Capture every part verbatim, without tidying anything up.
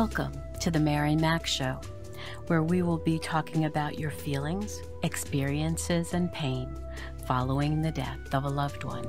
Welcome to the Mary Mac Show, where we will be talking about your feelings, experiences, and pain following the death of a loved one.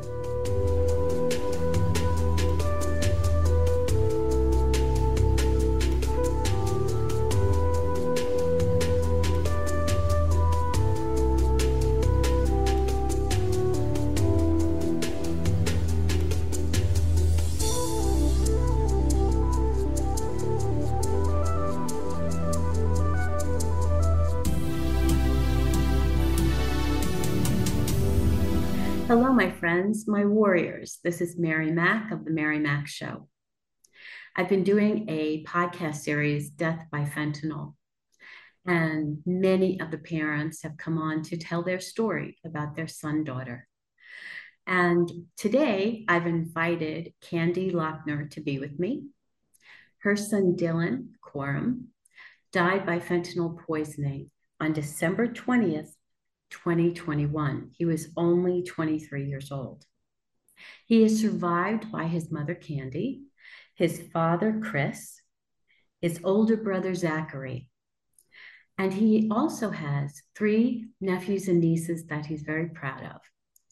Hello, my friends, my warriors. This is Mary Mac of the Mary Mac Show. I've been doing a podcast series, Death by Fentanyl, and many of the parents have come on to tell their story about their son, daughter. And today I've invited Candy Lochner to be with me. Her son, Dylan Quorum, died by fentanyl poisoning on December twentieth, twenty twenty-one. He was only twenty-three years old. He is survived by his mother, Candy, his father, Chris, his older brother, Zachary, and he also has three nephews and nieces that he's very proud of.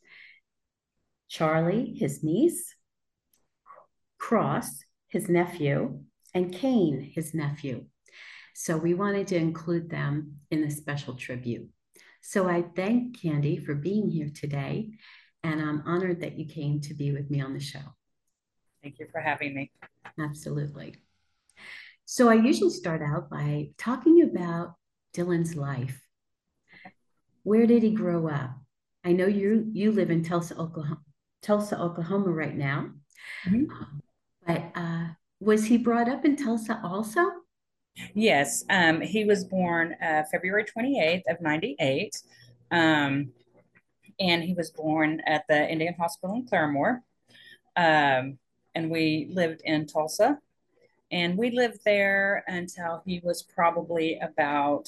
Charlie, his niece, Cross, his nephew, and Kane, his nephew. So we wanted to include them in the special tribute. So I thank Candy for being here today, and I'm honored that you came to be with me on the show. Thank you for having me. Absolutely. So I usually start out by talking about Dylan's life. Where did he grow up? I know you you live in Tulsa, Oklahoma, Tulsa, Oklahoma right now, Mm-hmm. um, but uh, was he brought up in Tulsa also? Yes, um, he was born uh, February twenty-eighth of ninety-eight, um, and he was born at the Indian Hospital in Claremore, um, and we lived in Tulsa, and we lived there until he was probably about,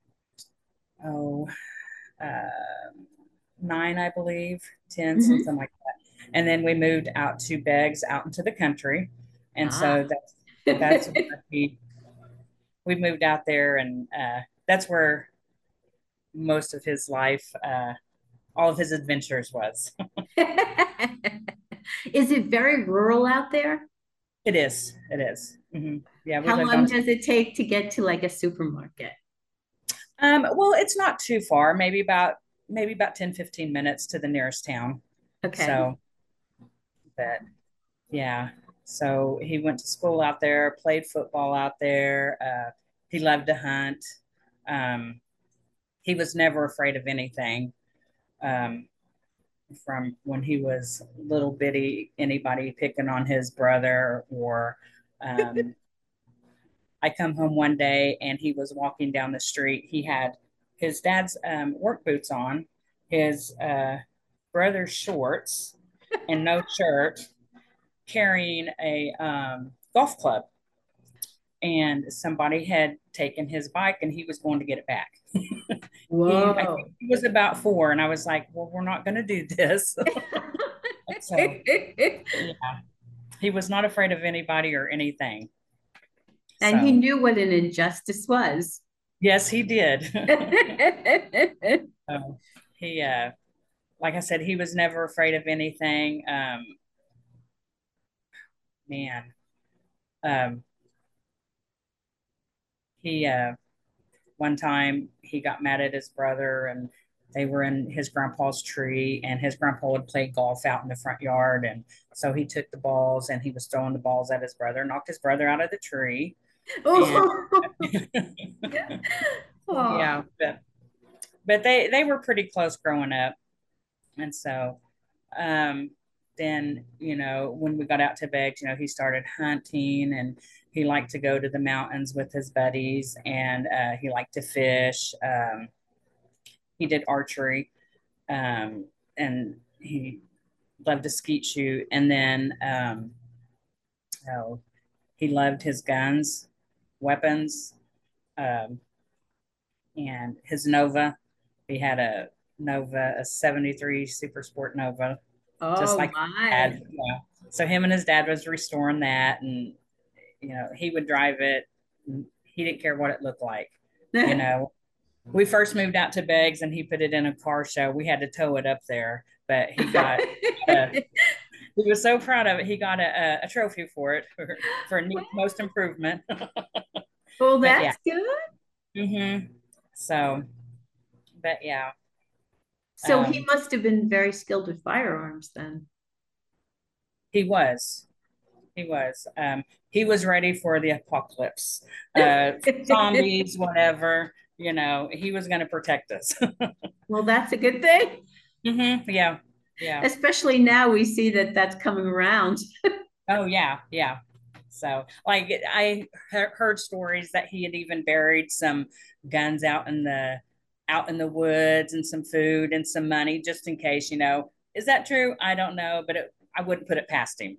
oh, uh, nine, I believe, ten, Mm-hmm. something like that. And then we moved out to Beggs, out into the country, and Ah. so that's, that's where he we moved out there, and uh, that's where most of his life, uh, all of his adventures was. Is it very rural out there? It is. It is. Mm-hmm. Yeah, we How lived long on. does it take to get to like a supermarket? Um, well, it's not too far. Maybe about maybe about ten, fifteen minutes to the nearest town. Okay. So, but yeah. So he went to school out there, played football out there. Uh, he loved to hunt. Um, he was never afraid of anything. Um, from when he was little bitty, anybody picking on his brother, or um, I come home one day and he was walking down the street. He had his dad's um, work boots on, his uh, brother's shorts, and no shirt, carrying a um, golf club. And somebody had taken his bike and he was going to get it back. he, I Whoa. think he was about four, and I was like, well, we're not going to do this. So, yeah, he was not afraid of anybody or anything. And he So, knew what an injustice was. yes, he did. So, he, uh, like I said, he was never afraid of anything. Um, man, um, he, uh, one time he got mad at his brother, and they were in his grandpa's tree, and his grandpa would play golf out in the front yard. And so he took the balls and he was throwing the balls at his brother, knocked his brother out of the tree. And Oh. yeah, but, but they, they were pretty close growing up. And so, um, then, you know, when we got out to Beggs, you know, he started hunting, and he liked to go to the mountains with his buddies, and uh, he liked to fish. Um, he did archery, um, and he loved to skeet shoot. And then, um, oh, he loved his guns, weapons, um, and his Nova. He had a Nova, a seventy-three Super Sport Nova, just Oh like my. dad. Yeah. So him and his dad was restoring that, and you know he would drive it he didn't care what it looked like. You know, we first moved out to Beggs and he put it in a car show. We had to tow it up there, but he got, uh, he was so proud of it. He got a, a trophy for it for, for most improvement. Well, But yeah. that's good. Mm-hmm. So, but yeah. So he Um, must have been very skilled with firearms then. he was. He was. Um, he was ready for the apocalypse. Uh, zombies, whatever. You know, he was going to protect us. Well, that's a good thing. Mm-hmm. Yeah. Yeah. Especially now we see that that's coming around. Oh, yeah. Yeah. So, like, I he- heard stories that he had even buried some guns out in the out in the woods and some food and some money just in case. You know, is that true? I don't know, but it, I wouldn't put it past him.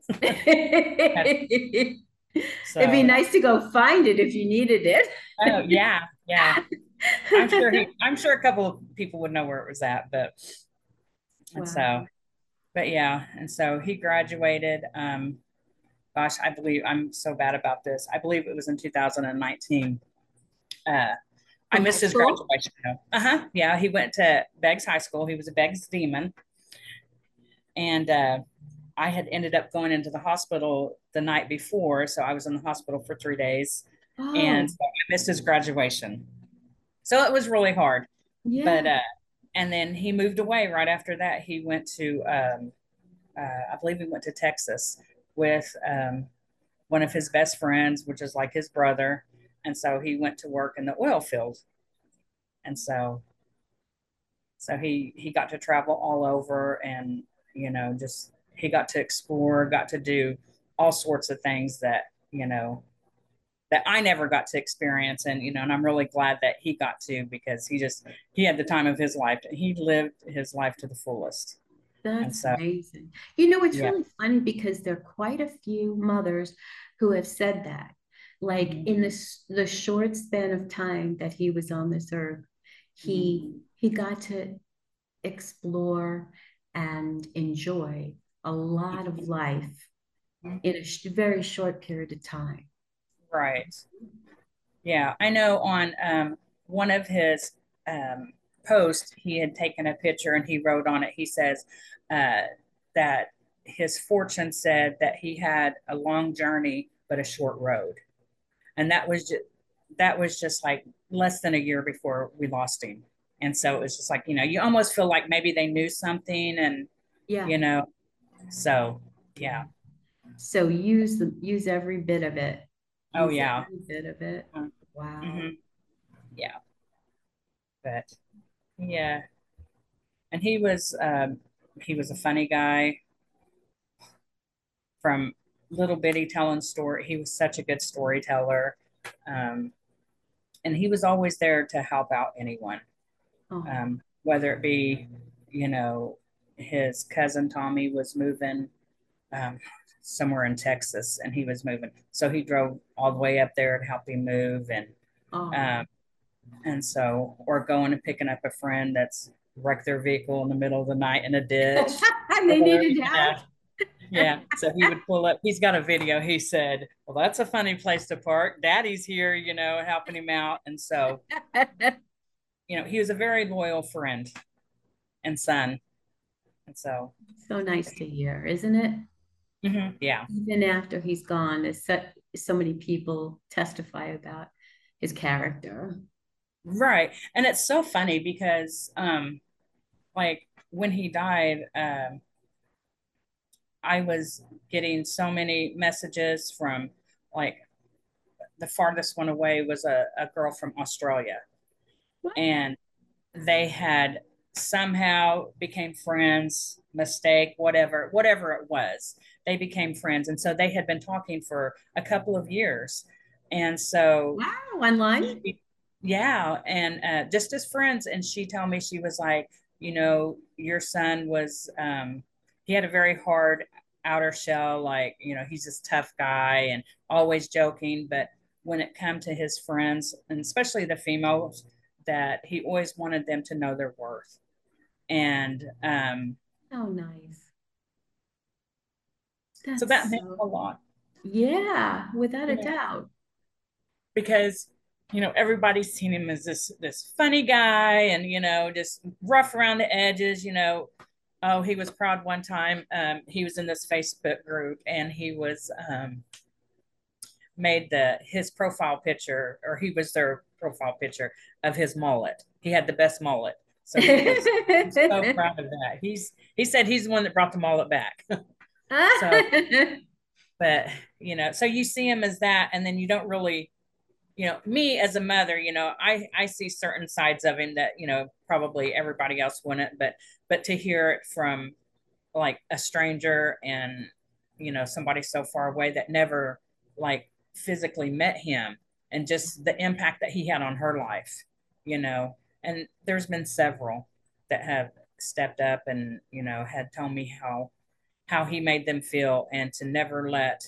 It'd be So, nice to go find it if you needed oh it. yeah, yeah. I'm sure he. I'm sure a couple of people would know where it was at, but and so, Wow. but yeah, and so he graduated. Um, gosh, I believe I'm so bad about this. I believe it was in two thousand nineteen. Uh, I From high missed his school? graduation. Uh huh. Yeah, he went to Beggs High School. He was a Beggs Demon, and uh, I had ended up going into the hospital the night before, so I was in the hospital for three days, and Oh, so I missed his graduation. So it was really hard. But yeah. uh, and then he moved away right after that. He went to, um, uh, I believe he went to Texas with um, one of his best friends, which is like his brother. And so he went to work in the oil field. And so, so he he got to travel all over, and you know, just he got to explore, got to do all sorts of things that you know that I never got to experience. And, you know, and I'm really glad that he got to because he just, he had the time of his life. He lived his life to the fullest. And That's so, amazing. You know, it's yeah. really funny because there are quite a few mothers who have said that. Like Mm-hmm. in this the short span of time that he was on this earth, Mm-hmm. he he got to explore and enjoy a lot of life in a sh- very short period of time. Right. Yeah. I know on um, one of his um, posts, he had taken a picture and he wrote on it, he says uh, that his fortune said that he had a long journey, but a short road. And that was just, that was just like less than a year before we lost him. And so it was just like, you know, you almost feel like maybe they knew something and, Yeah. you know, so yeah. So use the use every bit of it. Oh, Use yeah. every bit of it. Wow. Mm-hmm. Yeah. But yeah. And he was, um, he was a funny guy from little bitty telling story. He was such a good storyteller. Um, and he was always there to help out anyone. Oh, Um, whether it be, you know, his cousin Tommy was moving um, somewhere in Texas and he was moving. So he drove all the way up there to help him move. And, oh. um, and so, or going and picking up a friend that's wrecked their vehicle in the middle of the night in a ditch. And they Or, needed you know, help. yeah. So he would pull up. He's got a video. He said, well, that's a funny place to park. Daddy's here, you know, helping him out. And so, you know, he was a very loyal friend and son. And so, So nice to hear, isn't it? mhm, yeah, Even after he's gone, there's so, so many people testify about his character. right. And it's so funny because, um, like when he died, um, I was getting so many messages from like the farthest one away was a, a girl from Australia, What? and they had somehow became friends, mistake, whatever, whatever it was. They became friends. And so they had been talking for a couple of years. And so, Wow, online? she, yeah, and uh, just as friends. And she told me, she was like, you know, your son was, um, he had a very hard outer shell, like, you know, he's this tough guy and always joking. But when it come to his friends, and especially the females, that he always wanted them to know their worth. And um, Oh, nice. so That's that meant a so, lot. yeah, without a Yeah. doubt. because you know everybody's seen him as this this funny guy, and you know just rough around the edges. You know, oh, he was proud one time. Um, he was in this Facebook group, and he was um, made the his profile picture, or he was their profile picture of his mullet. He had the best mullet, so he was so proud of that. He's he said he's the one that brought the mullet back. So, but you know, so you see him as that, and then you don't really, you know, me as a mother, you know, I I see certain sides of him that you know probably everybody else wouldn't, but but to hear it from like a stranger, and you know somebody so far away that never like physically met him, and just the impact that he had on her life, you know. And there's been several that have stepped up and you know had told me how how he made them feel, and to never let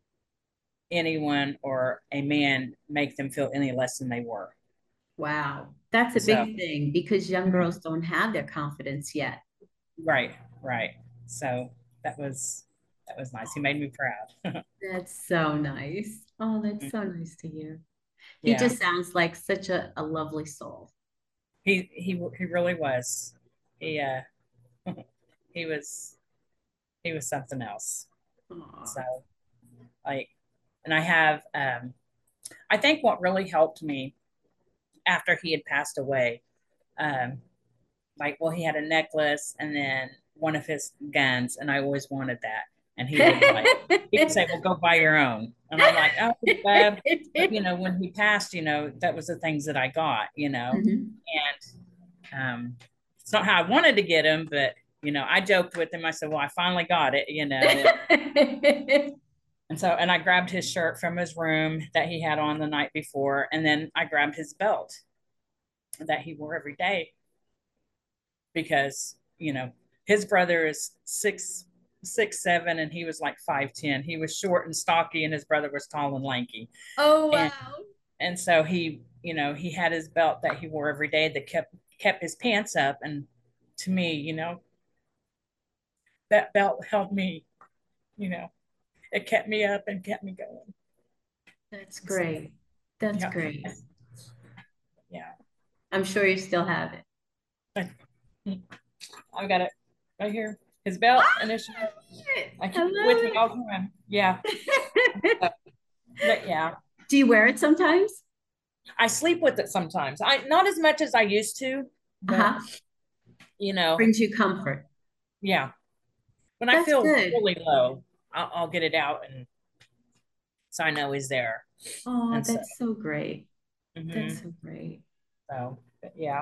anyone or a man make them feel any less than they were. Wow, that's a So big thing because young girls don't have their confidence yet. right, right. So that was that was nice. He made me proud. That's so nice. Oh, that's so nice to hear. He Yeah. just sounds like such a, a lovely soul. He he he really was. He uh he was he was something else. So Aw. like, and I have um I think what really helped me after he had passed away, um like, well, he had a necklace and then one of his guns, and I always wanted that. And he would like he would say, well, go buy your own. And I'm like, oh, Bab. But you know, when he passed, you know, that was the things that I got, you know. Mhm. And um it's not how I wanted to get him, but you know, I joked with him. I said, well, I finally got it, you know. And so, and I grabbed his shirt from his room that he had on the night before. And then I grabbed his belt that he wore every day because, you know, his brother is six, six, seven, and he was like five, ten. He was short and stocky, and his brother was tall and lanky. Oh, And, wow. and so he, you know, he had his belt that he wore every day that kept, kept his pants up. And to me, you know, that belt held me, you know, it kept me up and kept me going. That's So, great. That's yeah. great. Yeah. I'm sure you still have it. I've got it right here. His belt and his shirt. I I keep it with me love all the time. Yeah. it. But yeah. Do you wear it sometimes? I sleep with it sometimes. I not as much as I used to, but Uh-huh. you know, Brings you comfort. yeah. When I That's feel good. really low, I'll, I'll get it out, and so I know he's there. Oh, And so, that's so great. That's mhm, so great. so but yeah.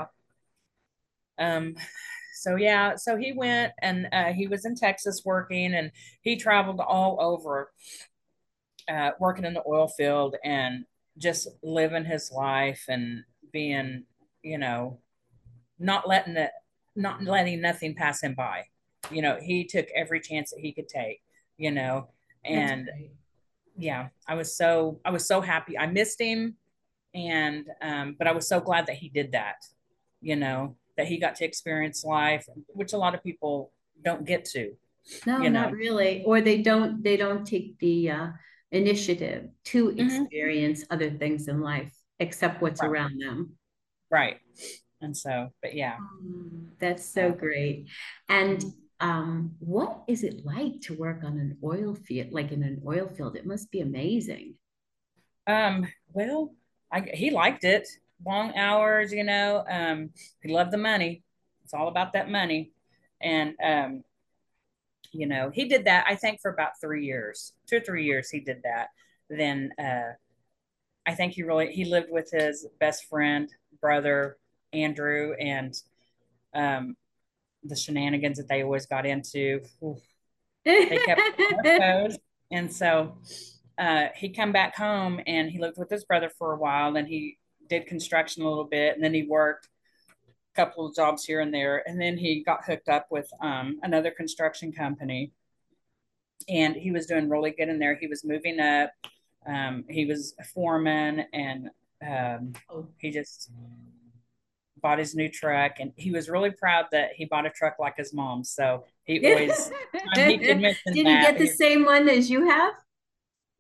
Um, so yeah, so he went, and uh, he was in Texas working, and he traveled all over, uh, working in the oil field and just living his life and being, you know, not letting it, not letting nothing pass him by. You know, he took every chance that he could take, you know, That's and great. yeah, I was so, I was so happy. I missed him. And, um, but I was so glad that he did that, you know, that he got to experience life, which a lot of people don't get to, No, you not know. really. Or they don't they don't take the uh, initiative to Mm-hmm. experience other things in life except what's Right. around them. Right. And so, but yeah. Mm, that's so So, great. And mm-hmm. um, what is it like to work on an oil field, like in an oil field? It must be amazing. Um, well, I, he liked it. Long hours, you know. Um, he loved the money. It's all about that money. And um, you know, he did that, I think, for about three years, two or three years he did that. Then uh I think he really he lived with his best friend, brother, Andrew, and um the shenanigans that they always got into. Oof, they kept those. And so uh, he come back home and he lived with his brother for a while. Then he did construction a little bit, and then he worked a couple of jobs here and there. And then he got hooked up with um, another construction company, and he was doing really good in there. He was moving up. Um, he was a foreman, and um, Oh. he just bought his new truck, and he was really proud that he bought a truck like his mom. So he Did always, time he could mention he that, get the he, same one as you have?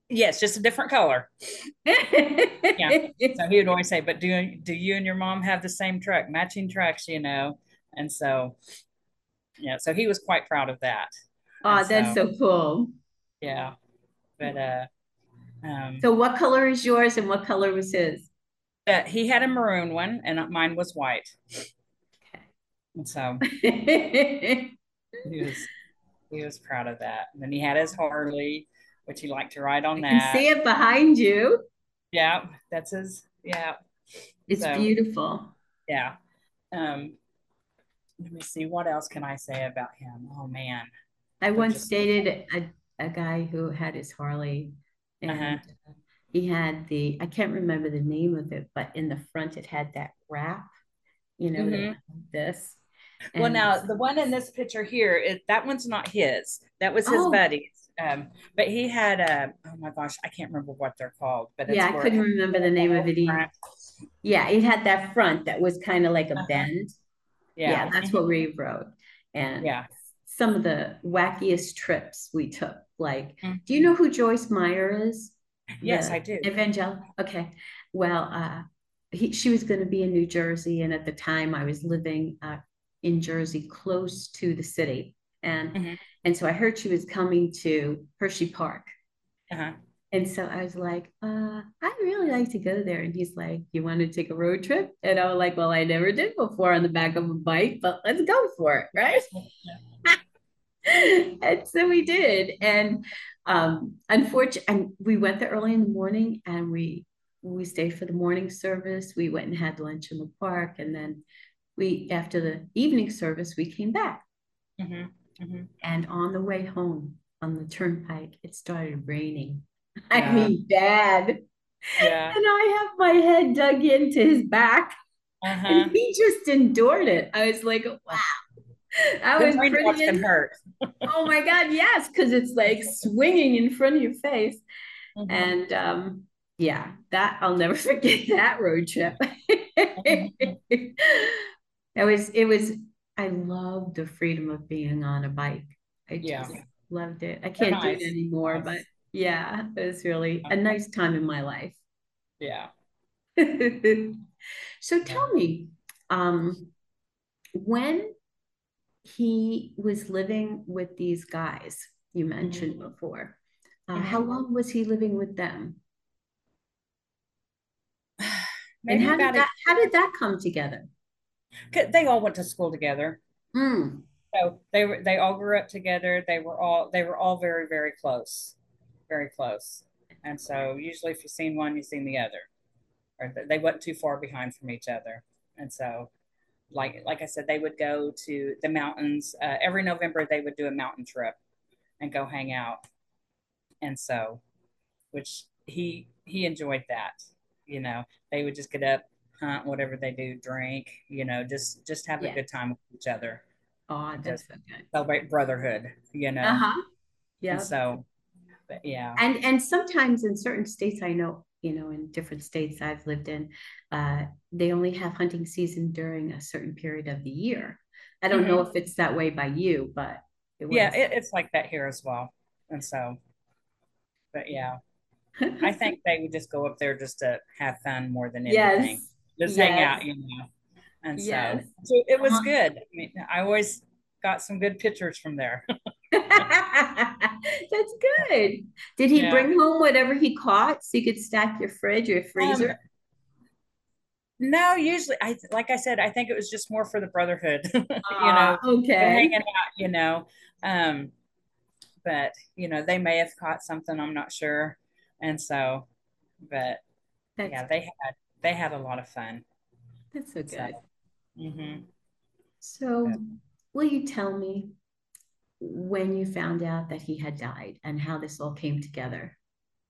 Yes, just a different color. Yeah. So he would always say, "But do do you and your mom have the same truck, matching trucks?" You know, and so yeah, so he was quite proud of that, and Oh, that's so so cool. yeah, but uh, um, So what color is yours and what color was his? but he had a maroon one, and mine was white, and so I he was he was proud of that. And then he had his Harley, which he liked to ride on can that. see it behind you. Yeah, that's his. Yeah, It's so beautiful. yeah. Um, let me see what else can I say about him. Oh man, I there's once just dated a, a guy who had his Harley uh-huh. and he had the, I can't remember the name of it, but in the front it had that wrap, you know, that Mm-hmm. went like this. Well, And now the one in this picture here, it, that one's not his. That was his oh, buddy's. Um, but he had a, oh my gosh, I can't remember what they're called, but yeah, it's I where it couldn't has remember the the name of whole it. He, front. yeah, it had that front that was kind of like a Uh-huh. bend. Yeah. Yeah, that's Mhm. what we rode. And Yeah. some of the wackiest trips we took, like, do you Mhm. know who Joyce Meyer is? Yes, The I do. evangel. Okay. Well, uh, he, she was going to be in New Jersey. And at the time I was living uh, in Jersey, close to the city. And, Hmm. and so I heard she was coming to Hershey Park. Uh-huh. And so I was like, uh, I'd really like to go there. And he's like, you want to take a road trip? And I was like, well, I never did before on the back of a bike, but let's go for it. Right. And so we did. And um, unfortunately, and we went there early in the morning and we we stayed for the morning service. We went and had lunch in the park. And then we, after the evening service, we came back. Hmm. Hmm. And on the way home on the turnpike, it started raining. I Uh, mean, bad. And yeah. I have my head dug into his back, and Uh-huh. he just endured it. I was like, wow, that Them was pretty. raindrops can In- hurt. oh my God, yes, because it's like swinging in front of your face. Hmm. And um, yeah, that I'll never forget that road trip. Hmm. it was, it was, I loved the freedom of being on a bike. I Yeah. just loved it. I They're can't do it nice. anymore, but Nice. yeah, it was really a nice time in my life. Yeah. So Yeah. tell me, um, when he was living with these guys you Hmm. mentioned before, uh, how Hmm. long was he living with them? And Maybe how did about a that how did year. that come together? 'Cause they all went to school together. Mm, So they were they all grew up together. They were all they were all very, very close. Very close. And so usually if you've seen one, you've seen the other. Or they weren't too far behind from each other. And so like like I said, they would go to the mountains. Uh, every November they would do a mountain trip and go hang out. And so which he he enjoyed that. You know, they would just get up, hunt, whatever they do, drink, you know, just just have a yeah. good time with each other Oh, and that's just so good. celebrate brotherhood, you know. Uh-huh. And Yeah. so, but yeah. And and sometimes in certain states, I know, you know, in different states I've lived in, uh, they only have hunting season during a certain period of the year. I don't know Hmm. if it's that way by you, but it Yeah, was. it, it's like that here as well. And so, but yeah, I think they would just go up there just to have fun more than anything, Yes. just hang Yes. out, you know. And Yes. so, so it was Uh-huh. good. I mean, I always got some good pictures from there. That's good. Did he Yeah. bring home whatever he caught so you could stack your fridge or Um, freezer? no, usually I like I said, I think it was just more for the brotherhood, you know, Ah, and okay. hanging out, you know. Um, but you know, they may have caught something, I'm not sure. And so, but That's yeah, they had they had a lot of fun. that's so So, good. hmm So, will you tell me when you found out that he had died and how this all came together?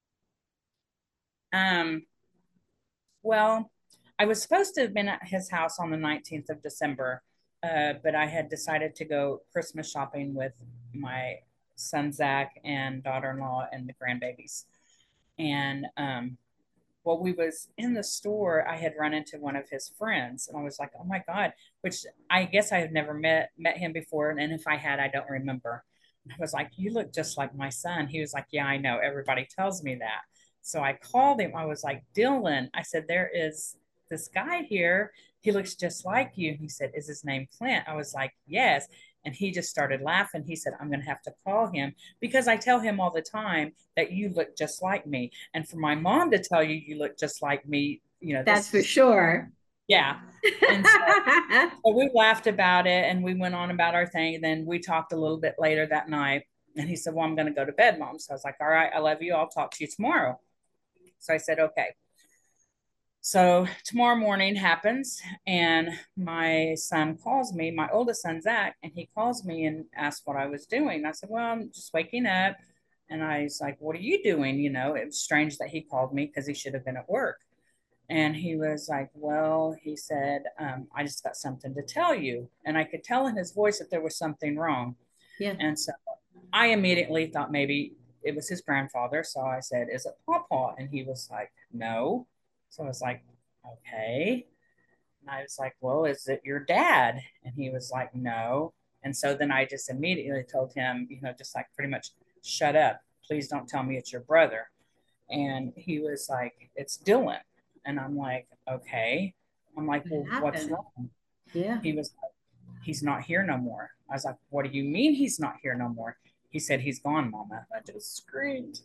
um, well, I was supposed to have been at his house on the nineteenth of December, uh, but I had decided to go Christmas shopping with my son Zach and daughter-in-law and the grandbabies. And um, while we was in the store, I had run into one of his friends, and I was like, "Oh my God!" Which I guess I had never met met him before, and if I had, I don't remember. I was like, you look just like my son. He was like, yeah, I know. Everybody tells me that. So I called him. I was like, Dylan, I said, there is this guy here. He looks just like you. He said, is his name Clint? I was like, yes. And he just started laughing. He said, I'm going to have to call him because I tell him all the time that you look just like me. And for my mom to tell you you look just like me, you know, That's this for is, sure. yeah. And so so we laughed about it and we went on about our thing. And then we talked a little bit later that night. And he said, well, I'm going to go to bed, Mom. So I was like, all right, I love you. I'll talk to you tomorrow. So I said, okay. So tomorrow morning happens, and my son calls me, my oldest son, Zach, and he calls me and asks what I was doing. I said, well, I'm just waking up. And I was like, what are you doing? You know, it was strange that he called me because he should have been at work. And he was like, well, he said, um, I just got something to tell you. And I could tell in his voice that there was something wrong. Yeah. And so I immediately thought maybe it was his grandfather. So I said, is it Pawpaw? And he was like, no. So I was like, okay. And I was like, well, is it your dad? And he was like, no. And so then I just immediately told him, you know, just like pretty much, shut up. Please don't tell me it's your brother. And he was like, it's Dylan. And I'm like, okay. I'm like, What well, what's happened? wrong? Yeah. He was like, he's not here no more. I was like, what do you mean he's not here no more? He said, he's gone, Mama. I just screamed.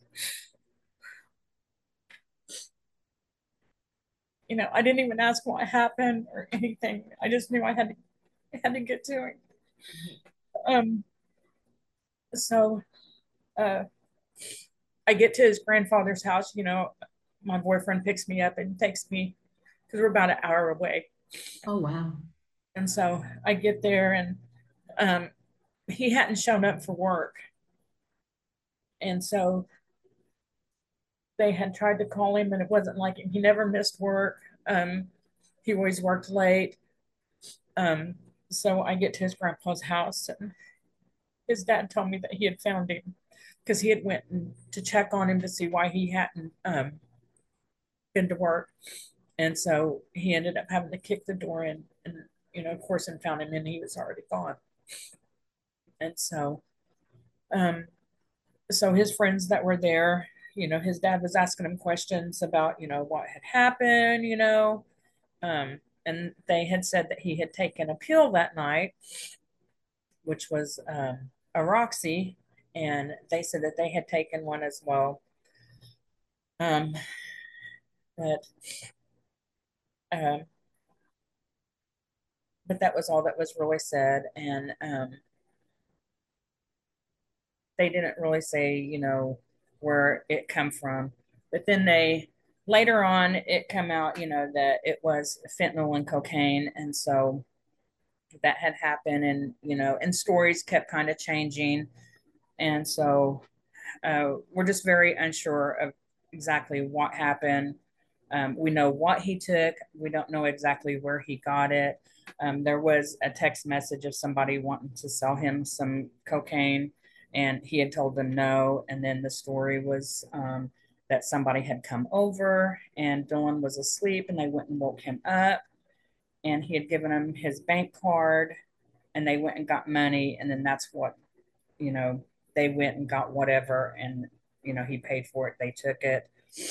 You know, I didn't even ask what happened or anything. I just knew I had to, I had to get to it. Um, so uh, I get to his grandfather's house. You know, my boyfriend picks me up and takes me because we're about an hour away. Oh, wow. And so I get there, and um, he hadn't shown up for work. And so they had tried to call him, and it wasn't like him. He never missed work. Um, he always worked late. Um, so I get to his grandpa's house, and his dad told me that he had found him because he had went to check on him to see why he hadn't um, been to work. And so he ended up having to kick the door in, and you know, of course, and found him, and he was already gone. And so, um, so his friends that were there, you know, his dad was asking him questions about, you know, what had happened, you know, um, and they had said that he had taken a pill that night, which was um, a Roxy, and they said that they had taken one as well. Um, but um, but that was all that was really said, and um, they didn't really say, you know, where it come from. But then they later on it come out, you know, that it was fentanyl and cocaine, and so that had happened, and you know, and stories kept kind of changing, and so uh, we're just very unsure of exactly what happened. Um, we know what he took. We don't know exactly where he got it. Um, there was a text message of somebody wanting to sell him some cocaine, and he had told them no. And then the story was um, that somebody had come over, and Dylan was asleep, and they went and woke him up, and he had given him his bank card, and they went and got money, and then that's what, you know, they went and got whatever, and you know, he paid for it. They took it,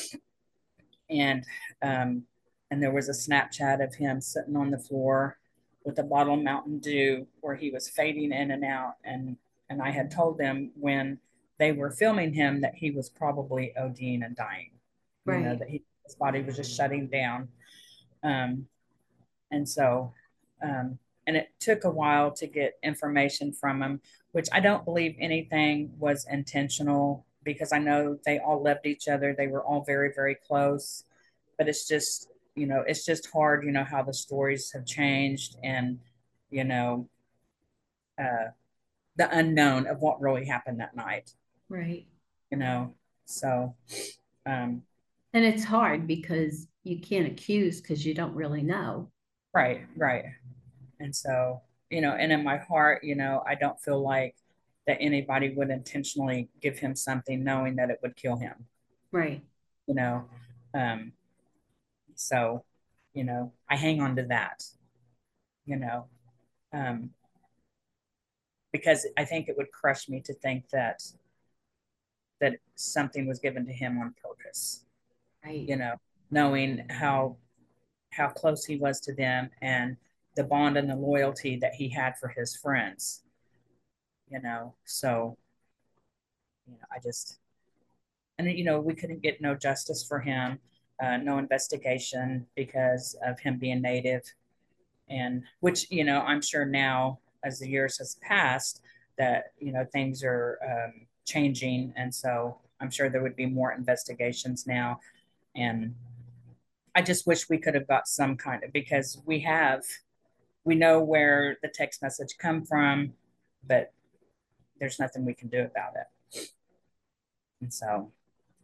and um, and there was a Snapchat of him sitting on the floor with a bottle of Mountain Dew where he was fading in and out, and and I had told them when they were filming him that he was probably ODing and dying, you know, Right. that he, his body was just shutting down, um, and so um, and it took a while to get information from him, which I don't believe anything was intentional because I know they all loved each other. They were all very, very close. But it's just, you know, it's just hard, you know, how the stories have changed and, you know, uh, the unknown of what really happened that night, Right. you know. So, um, And it's hard because you can't accuse because you don't really know. right, right. And so, you know, and in my heart, you know, I don't feel like that anybody would intentionally give him something knowing that it would kill him, Right. you know. Um, so, you know, I hang on to that, you know. Um, because I think it would crush me to think that that something was given to him on purpose. Right. You know, knowing how how close he was to them and the bond and the loyalty that he had for his friends. You know, so you know, I just and you know we couldn't get no justice for him, uh, no investigation because of him being native, and which you know I'm sure now as the years has passed that you know things are um, changing, and so I'm sure there would be more investigations now, and I just wish we could have got some kind of because we have we know where the text message come from, but there's nothing we can do about it, and so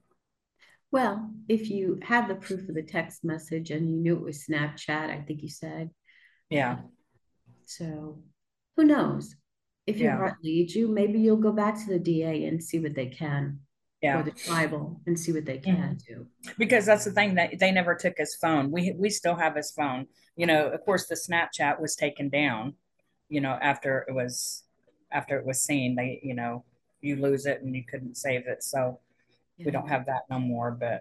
Well, if you have the proof of the text message and you knew it was Snapchat, I think you said, yeah, so who knows? If your yeah, heart leads you, maybe you'll go back to the D A and see what they can, or yeah. the tribal and see what they can Mhm. do. Because that's the thing that they never took his phone. We we still have his phone. You know, of course, the Snapchat was taken down. You know, after it was after it was seen, they you know you lose it and you couldn't save it, so we Yeah. don't have that no more. But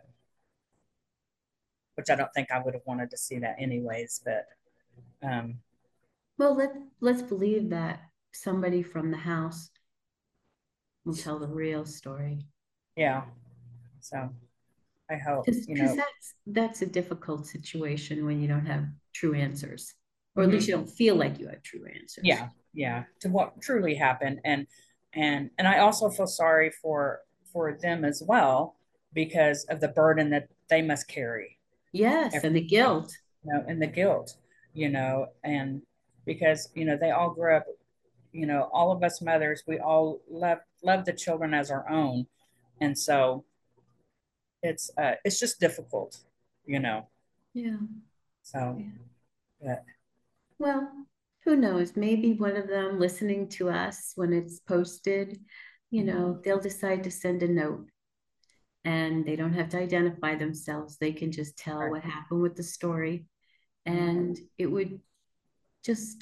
which I don't think I would have wanted to see that anyways. But um, Well, let let's believe that somebody from the house will tell the real story. yeah, so I hope Because you because know. that's that's a difficult situation when you don't have true answers, or at least Mhm. you don't feel like you have true answers. Yeah, yeah, to what truly happened, and and and I also feel sorry for for them as well because of the burden that they must carry Yes, every and the day, guilt. you know, and the guilt, you know, and because you know they all grew up, you know, all of us mothers, we all love love the children as our own, and so it's uh it's just difficult, you know, Yeah. so Yeah. but Well, who knows? Maybe one of them listening to us when it's posted, you know, they'll decide to send a note and they don't have to identify themselves. They can just tell right. what happened with the story, Mhm. and it would just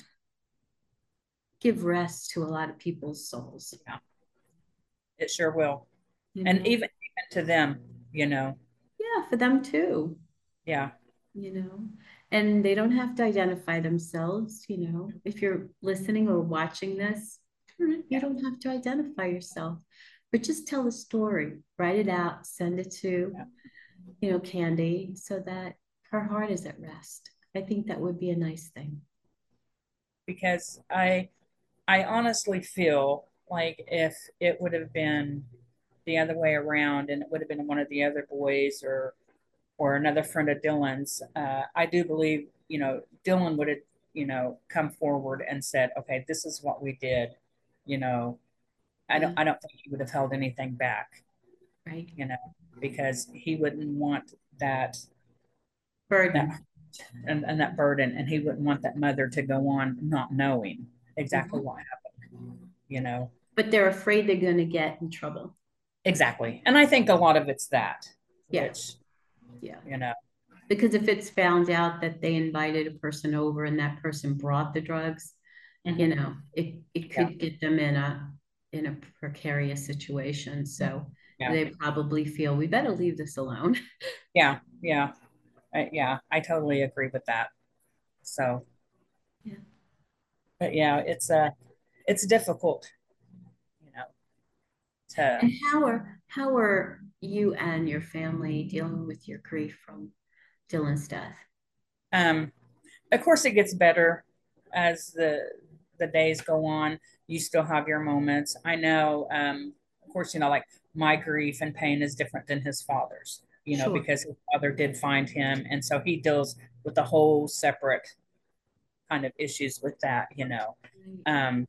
give rest to a lot of people's souls, Yeah, it sure will, you and know? even even to them, you know, Yeah, for them too, yeah. you know? And they don't have to identify themselves, you know? If you're listening or watching this, you Yeah, don't have to identify yourself, but just tell the story, write it out, send it to, yeah. you know, Candy so that her heart is at rest. I think that would be a nice thing. Because I I honestly feel like if it would have been the other way around and it would have been one of the other boys or or another friend of Dylan's, uh, I do believe, you know, Dylan would have, you know, come forward and said, okay, this is what we did. You know, I don't Yeah, I don't think he would have held anything back, right. you know, because he wouldn't want that that Burden. and, and that burden and he wouldn't want that mother to go on not knowing exactly Mhm. what happened, you know. But they're afraid they're going to get in trouble. Exactly. And I think a lot of it's that, Yeah, which, yeah. you know, Because if it's found out that they invited a person over and that person brought the drugs, you mm-hmm. know, it it Yeah. could get them in a in a precarious situation. So Yeah. they probably feel we better leave this alone. Yeah. Yeah. I, yeah. I totally agree with that. So, Yeah. but yeah, it's uh it's difficult, you know, to, And how are how are you and your family dealing with your grief from Dylan's death? um, of course, it gets better as the the days go on. You still have your moments. I know, um, of course, you know, like my grief and pain is different than his father's, you know, Sure. because his father did find him, and so he deals with a whole separate kind of issues with that, you know. Um,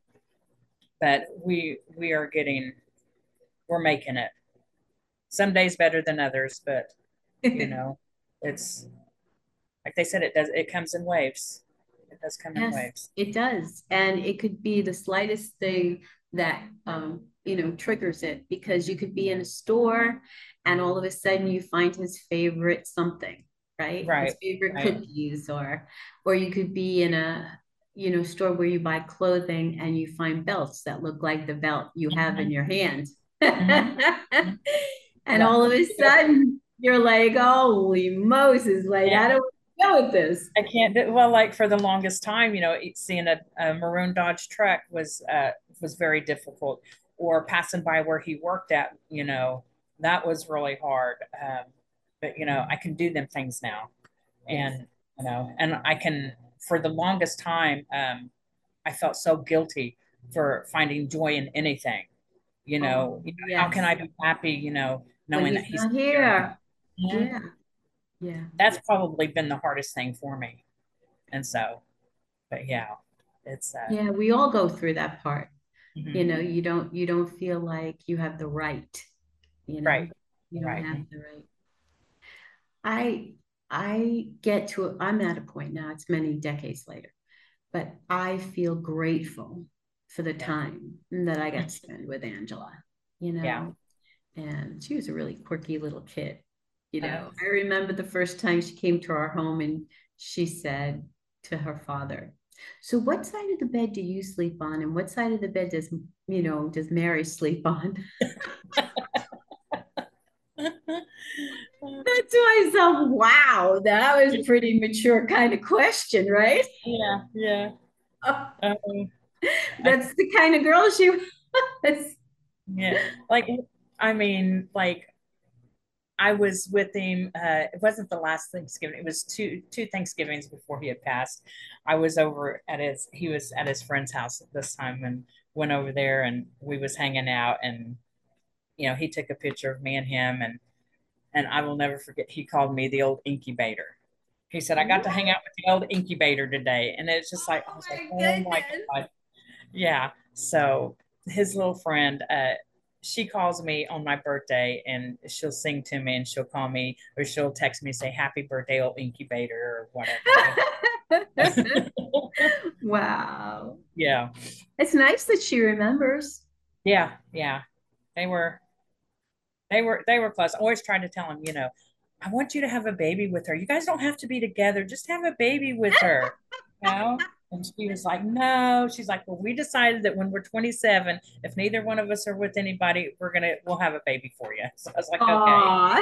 but we we are getting we're making it. Some days better than others, but you know, it's like they said, it does it comes in waves. It does come in Yes, waves. it does. And it could be the slightest thing that, um, you know, triggers it because you could be in a store and all of a sudden you find his favorite something, right? His Right, favorite right. cookies, or or you could be in a you know, store where you buy clothing and you find belts that look like the belt you have in Mhm. your hand. Mhm. Mhm. And Yeah. all of a sudden you're like, holy Moses, like, I Yeah. don't know with this. I can't do, well, like for the longest time, you know, seeing a, a maroon Dodge truck was uh was very difficult. Or passing by where he worked at, you know, that was really hard. Um, but you know, I can do them things now. Yes. And you know, and I can for the longest time, um, I felt so guilty for finding joy in anything. You Oh, know, how can yes. I be happy, you know, When knowing that he's he's not here? here. Mhm. Yeah. Yeah. That's probably been the hardest thing for me. And so, but yeah, it's uh Yeah. We all go through that part. You mhm. know, you don't you don't feel like you have the right, you know, Right, you don't right. have the right. I I get to I'm at a point now, it's many decades later, but I feel grateful for the Yeah, time that I got to spend with Angela, you yeah. know, and she was a really quirky little kid. You Uh, know, I remember the first time she came to our home and she said to her father, "So what side of the bed do you sleep on, and what side of the bed does, you know, does Mary sleep on?" That's to myself, wow, that was a pretty mature kind of question, right? yeah, yeah. Um, I That's the kind of girl she was. yeah, like I mean, like I was with him. Uh, it wasn't the last Thanksgiving. It was two two Thanksgivings before he had passed. I was over at his. He was at his friend's house at this time, and went over there, and we was hanging out, and you know, he took a picture of me and him, and and I will never forget. He called me the old incubator. He said, I got to hang What? out with the old incubator today. And it's just like, I Oh was like, my oh my goodness. God. Yeah. So his little friend, uh, she calls me on my birthday and she'll sing to me and she'll call me or she'll text me and say, happy birthday, old incubator or whatever. You know? Wow. Yeah. It's nice that she remembers. Yeah. Yeah. They were, they were, they were close. I always tried to tell him, you know, I want you to have a baby with her. You guys don't have to be together. Just have a baby with her. You know? And she was like, no. She's like, well, we decided that when we're twenty-seven, if neither one of us are with anybody, we're gonna we'll have a baby for you. So I was like, okay. Aw.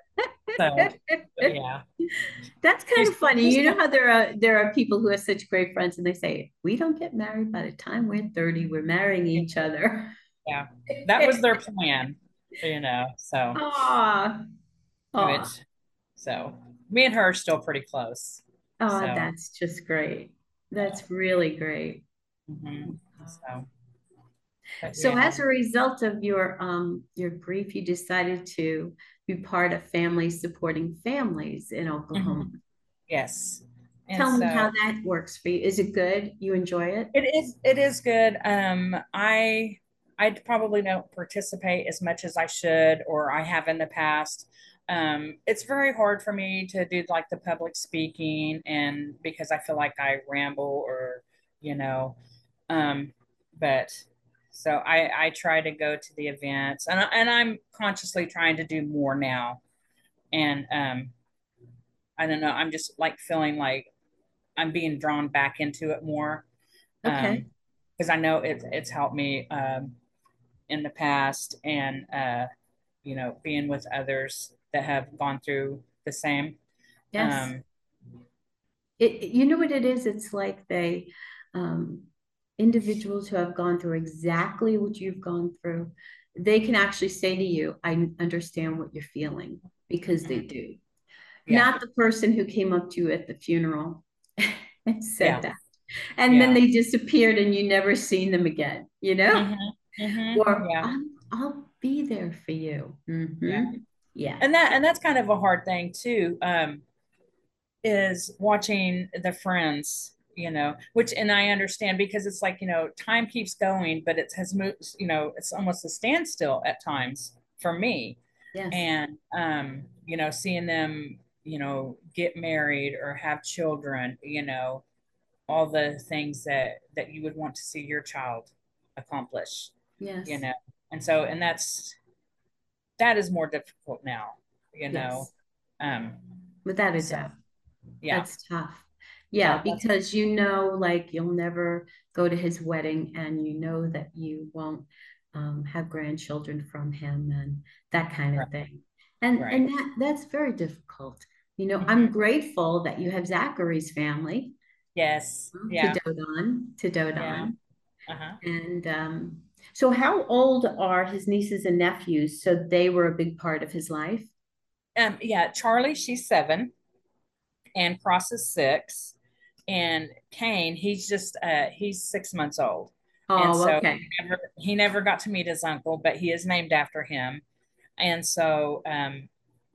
So but yeah. That's kind She's of funny. just You know how there are there are people who are such great friends and they say, we don't get married by the time we're thirty, we're marrying each other. yeah. That was their plan, you know. So Aw. Aw. which so me and her are still pretty close. Oh, So that's just great. uh, That's really great. mhm. So but So yeah. as a result of your um your grief, you decided to be part of families supporting families in Oklahoma. Mhm. Yes. And Tell me so how that works for you. Is it good? You enjoy it? it is it is good. Um, I I probably don't participate as much as I should or I have in the past. Um, it's very hard for me to do like the public speaking and because I feel like I ramble or you know, um, but so I I try to go to the events and I, and I'm consciously trying to do more now. And um, I don't know, I'm just like feeling like I'm being drawn back into it more. Okay. Um, because I know it, it's helped me um, in the past and, uh, you know, being with others that have gone through the same. Yes. Um, It, you know what it is? It's like they, um, individuals who have gone through exactly what you've gone through, they can actually say to you, I understand what you're feeling because they do. yeah, Not the person who came up to you at the funeral and said yeah, that. And then yeah. they disappeared and you never seen them again, you know? Hmm. Hmm. Or Yeah, I'll, I'll be there for you. yeah. Mm-hmm. Yeah. And that, and that's kind of a hard thing too, um, is watching the friends, you know, which, and I understand because it's like, you know, time keeps going, but it has moved, you know, it's almost a standstill at times for me Yes. and um, you know, seeing them, you know, get married or have children, you know, all the things that that you would want to see your child accomplish, you Yes. know. And so and that's that is more difficult now, you know. Yes. Um, Without a so doubt. yeah. That's tough. Yeah, That that's because you know, like you'll never go to his wedding and you know that you won't um, have grandchildren from him and that kind right. of thing. And Right. and that that's very difficult. You know, I'm Hmm. grateful that you have Zachary's family Yes. to Yeah. dote on, to dote Yeah. on. Uh-huh. And um, so how old are his nieces and nephews? So they were a big part of his life. Um, yeah, Charlie, she's seven, and Cross is six, and Kane, he's just uh he's six months old. And Oh, so okay. he never, he never got to meet his uncle, but he is named after him. And so um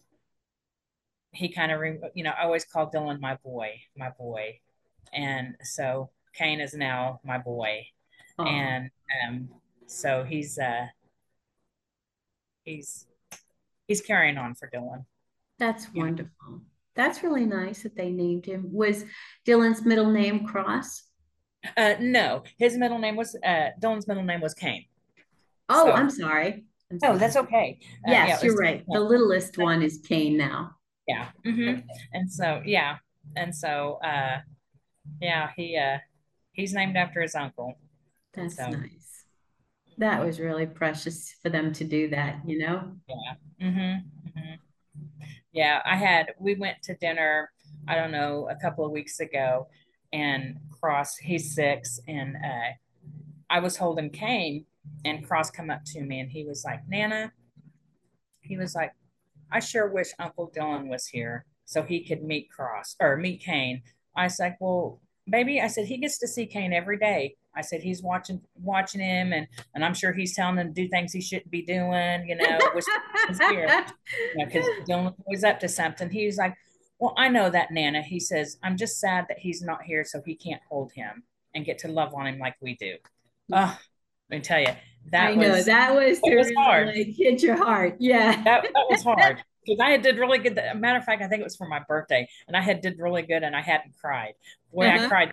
he kind of, you know, I always called Dylan my boy, my boy. And so Kane is now my boy. Oh, And um so he's uh he's he's carrying on for Dylan, that's you know. wonderful. That's really nice that they named him. Was Dylan's middle name Cross? Uh, no, his middle name was uh, Dylan's middle name was Kane. Oh, So, I'm sorry. I'm oh, sorry. that's okay. Uh, yeah, it Yes, was you're Dylan's right. The middle- littlest one is Kane now. yeah. Hmm. Okay, And so, yeah, and so, uh, yeah, he uh, he's named after his uncle, and that's so, nice. That was really precious for them to do that, you know? yeah. Hmm. Hmm. Yeah, I had, we went to dinner, I don't know, a couple of weeks ago, and Cross, he's six, and uh, I was holding Kane, and Cross come up to me, and he was like, Nana, he was like, I sure wish Uncle Dylan was here so he could meet Cross or meet Kane. I was like, well, baby, I said he gets to see Kane every day. I said he's watching watching him, and and I'm sure he's telling him to do things he shouldn't be doing. You know, wish he was here. You know, because Dylan was up to something. He was like, well, I know that, Nana. He says, I'm just sad that he's not here, so he can't hold him and get to love on him like we do. Oh, let me tell you, I that know was that was to it was really hard. like hit your heart. Yeah. That that was hard because I had did really good. Matter of fact, I think it was for my birthday, and I had did really good, and I hadn't cried. Boy, I Uh-huh. cried.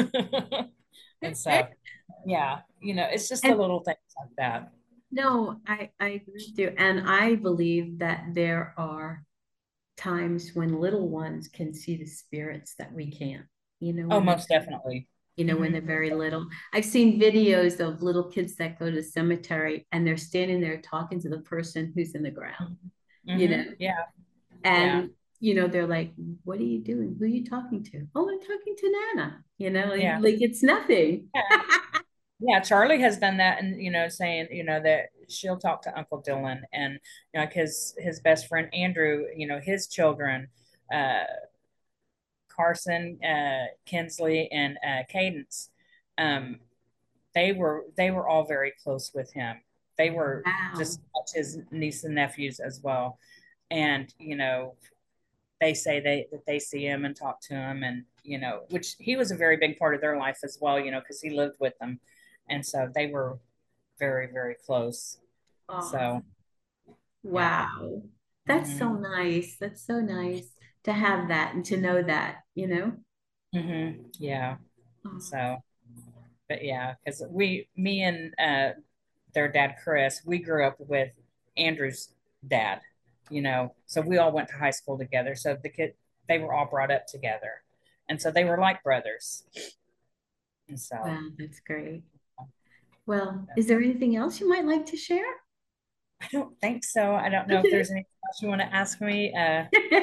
And so, yeah, you know, it's just the And little things like that. no, I, I agree with you. And I believe that there are times when little ones can see the spirits that we can't, you know, Oh, when they're most definitely. you know, when Hmm. they're very little. I've seen videos of little kids that go to the cemetery and they're standing there talking to the person who's in the ground, you know, Hmm. Yeah, yeah, and you know, they're like, what are you doing? Who are you talking to? Oh, I'm talking to Nana, you know, like, yeah, like it's nothing. yeah. Yeah, Charlie has done that, and you know, saying you know that she'll talk to Uncle Dylan, and you know, like his his best friend Andrew, you know, his children, uh, Carson, uh, Kinsley, and uh, Cadence. Um, they were they were all very close with him. They were Wow. just his niece and nephews as well, and you know, they say they that they see him and talk to him, and you know, which he was a very big part of their life as well, you know, because he lived with them, and so they were very very close. Oh, So yeah. wow. That's so Hmm. nice. That's so nice to have that and to know that, you know. Hmm. Yeah. Oh, So, but yeah, because we, me and uh, their dad Chris, we grew up with Andrew's dad, you know, so we all went to high school together. So the kid, they were all brought up together, and so they were like brothers. And so, wow, that's great. Well, is there anything else you might like to share? I don't think so. I don't know if Okay. there's anything else you want to ask me. Uh,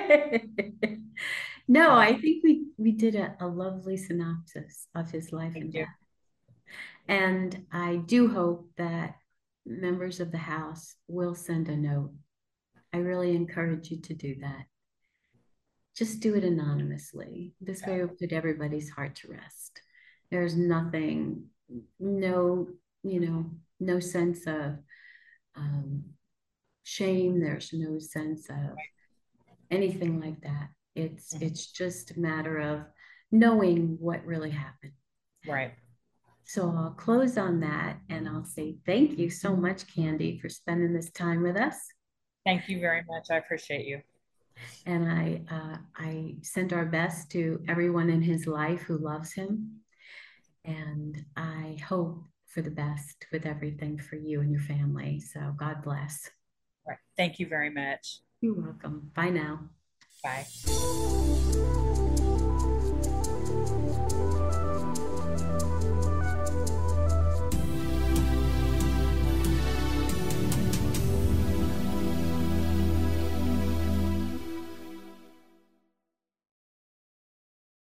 No, uh, I think we we did a, a lovely synopsis of his life thank and you. death. And I do hope that members of the House will send a note. I really encourage you to do that. Just do it anonymously. This way, we'll put everybody's heart to rest. There's nothing, no, you know, no sense of um, shame. There's no sense of anything like that. It's Mhm. it's just a matter of knowing what really happened. Right. So I'll close on that and I'll say thank you so much, Candy, for spending this time with us. Thank you very much. I appreciate you. And I uh, I send our best to everyone in his life who loves him. And I hope for the best with everything for you and your family. So God bless. Right. Thank you very much. You're welcome. Bye now. Bye.